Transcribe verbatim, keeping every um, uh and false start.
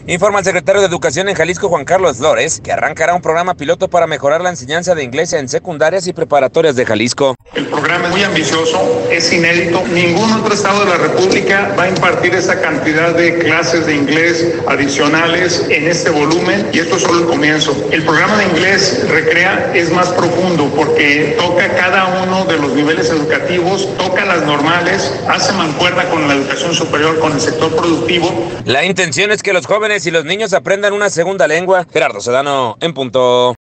Informa el secretario de Educación en Jalisco, Juan Carlos Flores, que arrancará un programa piloto para mejorar la enseñanza de inglés en secundarias y preparatorias de Jalisco. El programa es muy ambicioso, es inédito. Ningún otro estado de la República va a impartir esa cantidad de clases de inglés adicionales en este volumen, y esto es solo el comienzo. El programa de inglés Recrea es más profundo porque toca cada uno de los niveles educativos, toca las normales, hace mancuerna con la educación superior, con el sector productivo. La intención es que los jóvenes y los niños aprendan una segunda lengua. Gerardo Sedano, en punto.